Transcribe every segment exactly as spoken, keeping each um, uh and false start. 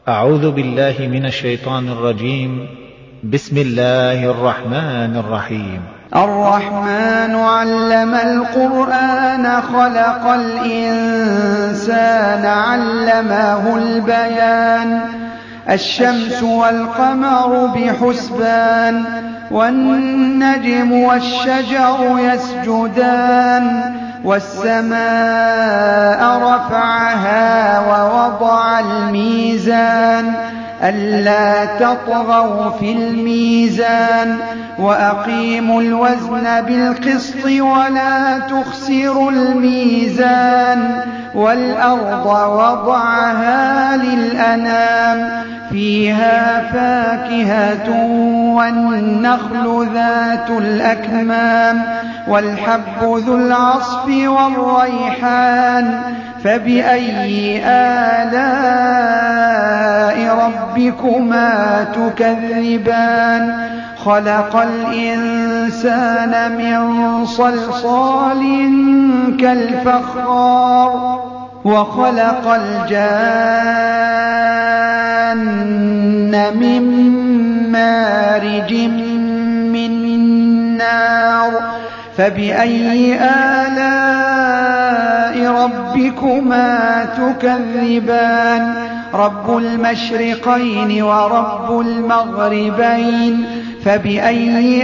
أعوذ بالله من الشيطان الرجيم. بسم الله الرحمن الرحيم. الرحمن علم القرآن خلق الإنسان علمه البيان. الشمس والقمر بحسبان والنجم والشجر يسجدان والسماء رفعها ووضع الميزان ألا تطغوا في الميزان وأقيموا الوزن بالقسط ولا تخسروا الميزان والأرض وضعها للأنام فيها فاكهة والنخل ذات الأكمام والحب ذو العصف والريحان فبأي آلاء ربكما تكذبان. خلق الإنسان من صلصال كالفخار وخلق الجان من مارج من نار فبأي آلاء ربكما تكذبان. رب المشرقين ورب المغربين فبأي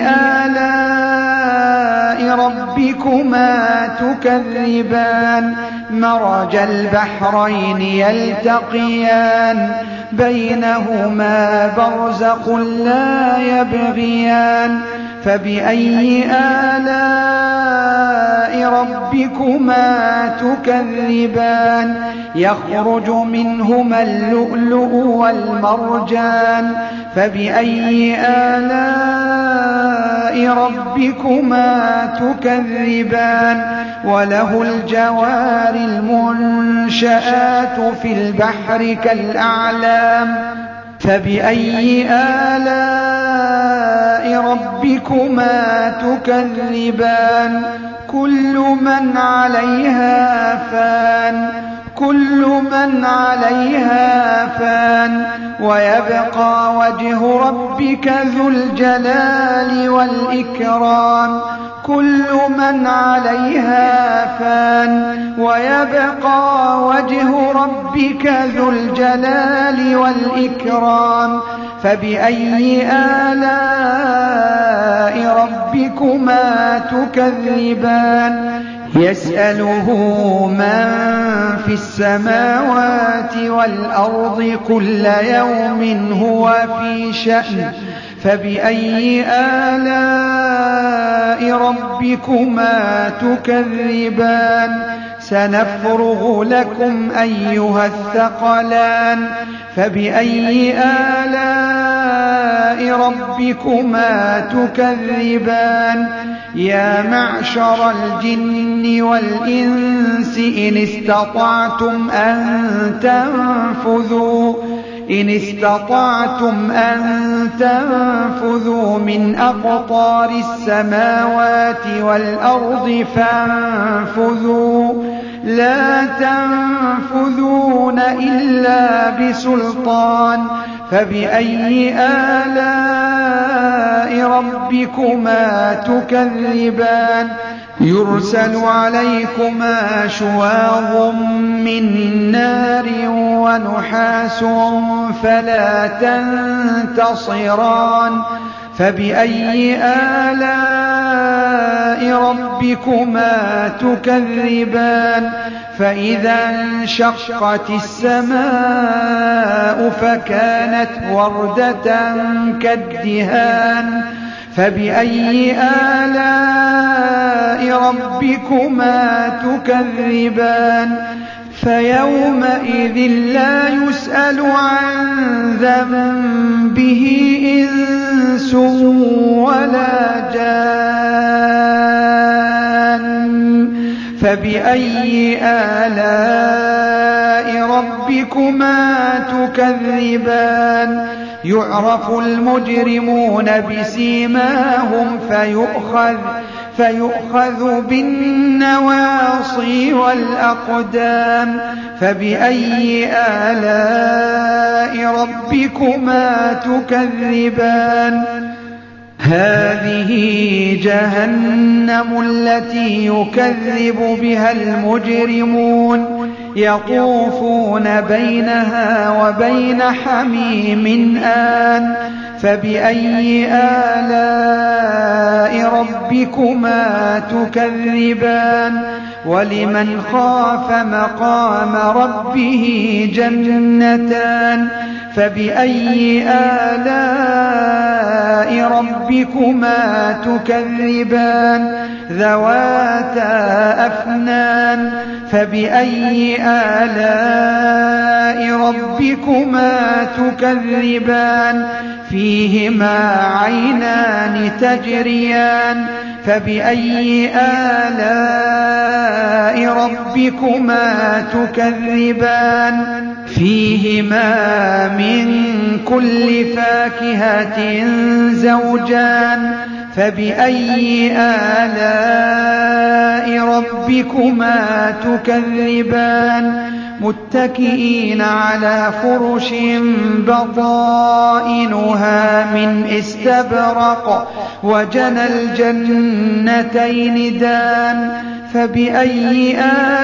آلاء ربكما تكذبان. مرج البحرين يلتقيان بينهما برزخ لا يبغيان فبأي آلاء ربكما تكذبان. يخرج منهما اللؤلؤ والمرجان فبأي آلاء ربكما تكذبان. وله الجوار المنشآت في البحر كالأعلام فبأي آلاء ربكما تكذبان. كل من عليها فان كل من عليها فان ويبقى وجه ربك ذو الجلال والإكرام. كل من عليها فان ويبقى وجه ربك ذو الجلال والإكرام فبأي آلاء ربكما تكذبان. يسأله من في السماوات والأرض كل يوم هو في شأن فبأي آلاء ربكما تكذبان. سنفرغ لكم أيها الثقلان فبأي آلاء ربكما تكذبان. يا معشر الجن والإنس إن استطعتم أن تنفذوا إن استطعتم أن تنفذوا من أقطار السماوات والأرض فانفذوا لا تنفذون إلا بسلطان فبأي آلاء ربكما تكذبان. يرسل عليكما شواظ من نار ونحاس فلا تنتصران فبأي آلاء ربكما تكذبان. فإذا انشقت السماء فكانت وردة كالدهان فبأي آلاء ربكما تكذبان. فيومئذ لا يسأل عن ذنبه إنس ولا جان فبأي آلاء ربكما تكذبان. يعرف المجرمون بسيماهم فيؤخذ فيؤخذ بالنواصي والأقدام فبأي آلاء ربكما تكذبان هذه جهنم التي يكذب بها المجرمون يطوفون بينها وبين حميم آن فبأي آلاء ربكما تكذبان ولمن خاف مقام ربه جنتان فبأي آلاء ربكما تكذبان ذواتا أفنان فبأي آلاء ربكما تكذبان فيهما عينان تجريان فبأي آلاء ربكما تكذبان فيهما من كل فاكهة زوجان فبأي آلاء ربكما تكذبان متكئين على فرش بطائنها من استبرق وجنى الجنتين دان فبأي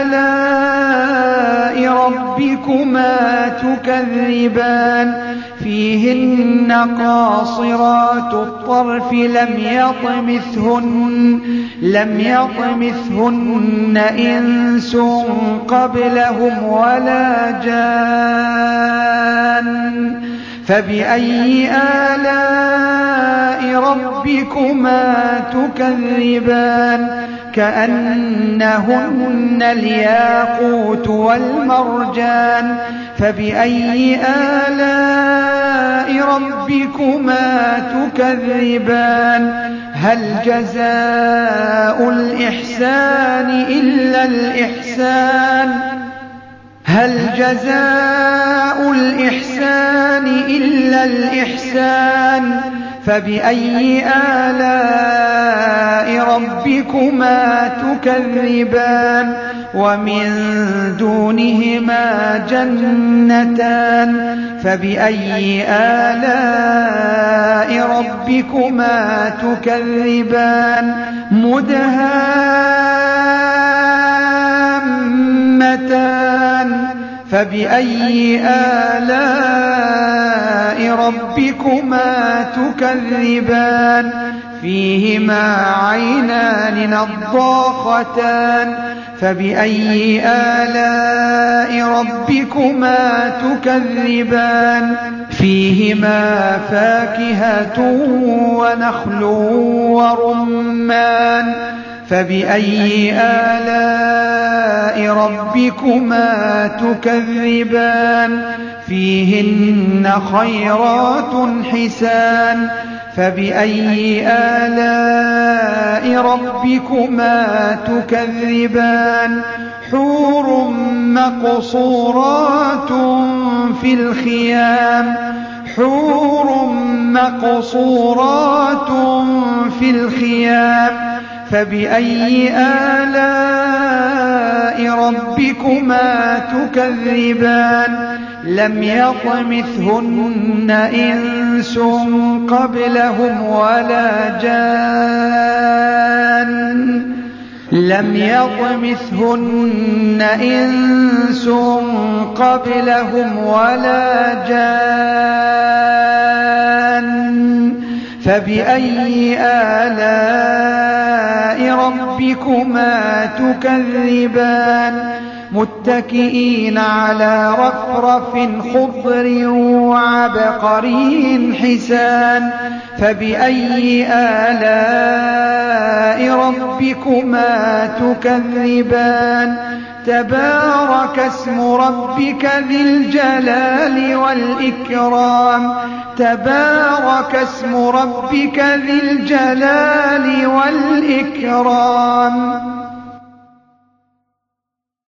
آلاء ربكما تكذبان فيهن قاصرات الطرف لم يطمثهن لم يطمثهن إنس قبلهم ولا جان فبأي آلاء ربكما تكذبان كأنهن الياقوت والمرجان فبأي آلاء ربكما تكذبان هل جزاء الإحسان إلا الإحسان هل جزاء الإحسان إلا الإحسان فبأي آلاء ربكما تكذبان ومن دونهما جنتان فبأي آلاء ربكما تكذبان مدهامتان فبأي آلاء ربكما تكذبان فيهما عينان نضاختان فبأي آلاء ربكما تكذبان فيهما فاكهة ونخل ورمان فبأي آلاء ربكما تكذبان فيهن خيرات حسان فبأي آلاء ربكما تكذبان حور مقصورات في الخيام حور مقصورات في الخيام فبأي آلاء ربكما تكذبان لم يطمثهن إنس قبلهم ولا جان لم يطمثهن إنس قبلهم ولا جان فبأي آلاء ربكما تكذبان متكئين على رفرف خضر وعبقري حسان فبأي آلاء ربكما تكذبان تبارك اسم ربك ذي الجلال والإكرام تبارك اسم ربك ذي الجلال والإكرام